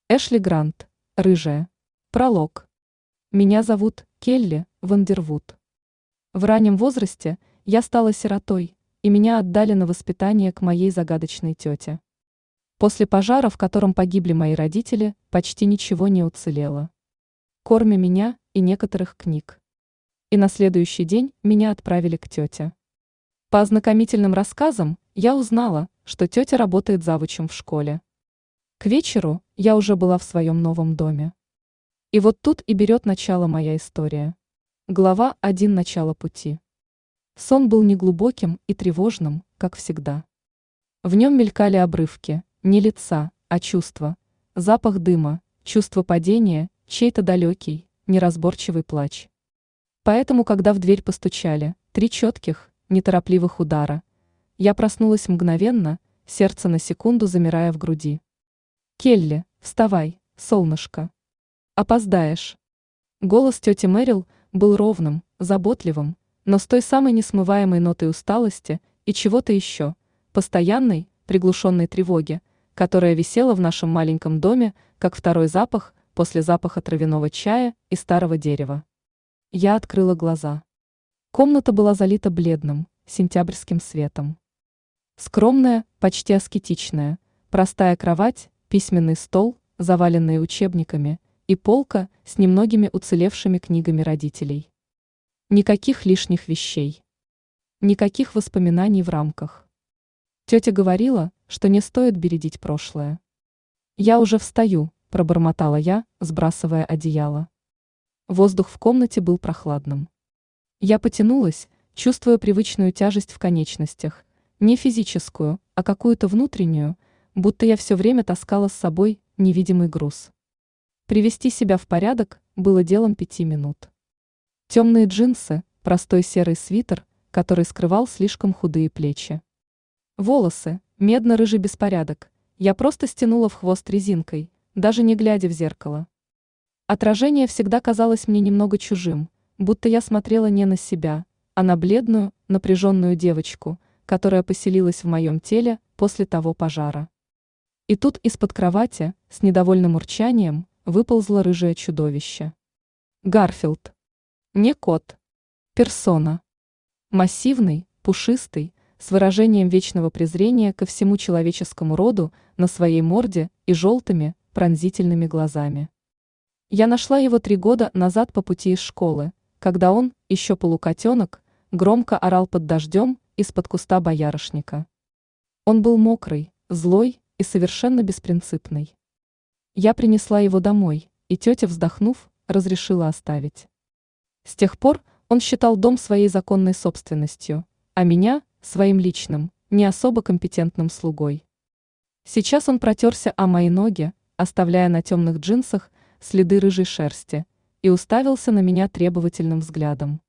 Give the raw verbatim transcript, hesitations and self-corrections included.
Эшли Грант, рыжая. Пролог. Меня зовут Келли Вандервуд. В раннем возрасте я стала сиротой, и меня отдали на воспитание к моей загадочной тете. После пожара, в котором погибли мои родители, почти ничего не уцелело. Кроме меня и некоторых книг. И на следующий день меня отправили к тете. По ознакомительным рассказам я узнала, что тетя работает завучем в школе. К вечеру я уже была в своем новом доме. И вот тут и берет начало моя история. Глава один. Начало пути. Сон был неглубоким и тревожным, как всегда. В нем мелькали обрывки, не лица, а чувства, запах дыма, чувство падения, чей-то далекий, неразборчивый плач. Поэтому, когда в дверь постучали, три четких, неторопливых удара, я проснулась мгновенно, сердце на секунду замирая в груди. «Келли, вставай, солнышко. Опоздаешь». Голос тети Мэрил был ровным, заботливым, но с той самой несмываемой нотой усталости и чего-то еще, постоянной, приглушенной тревоги, которая висела в нашем маленьком доме, как второй запах после запаха травяного чая и старого дерева. Я открыла глаза. Комната была залита бледным, сентябрьским светом. Скромная, почти аскетичная, простая кровать, письменный стол, заваленный учебниками, и полка с немногими уцелевшими книгами родителей. Никаких лишних вещей. Никаких воспоминаний в рамках. Тетя говорила, что не стоит бередить прошлое. «Я уже встаю», – пробормотала я, сбрасывая одеяло. Воздух в комнате был прохладным. Я потянулась, чувствуя привычную тяжесть в конечностях, не физическую, а какую-то внутреннюю, будто я все время таскала с собой невидимый груз. Привести себя в порядок было делом пяти минут. Темные джинсы, простой серый свитер, который скрывал слишком худые плечи. Волосы, медно-рыжий беспорядок, я просто стянула в хвост резинкой, даже не глядя в зеркало. Отражение всегда казалось мне немного чужим, будто я смотрела не на себя, а на бледную, напряженную девочку, которая поселилась в моем теле после того пожара. И тут из-под кровати, с недовольным урчанием, выползло рыжее чудовище. Гарфилд. Не кот. Персона. Массивный, пушистый, с выражением вечного презрения ко всему человеческому роду на своей морде и желтыми, пронзительными глазами. Я нашла его три года назад по пути из школы, когда он, еще полукотенок, громко орал под дождем из-под куста боярышника. Он был мокрый, злой и совершенно беспринципный. Я принесла его домой, и тетя, вздохнув, разрешила оставить. С тех пор он считал дом своей законной собственностью, а меня – своим личным, не особо компетентным слугой. Сейчас он протерся о мои ноги, оставляя на темных джинсах следы рыжей шерсти, и уставился на меня требовательным взглядом.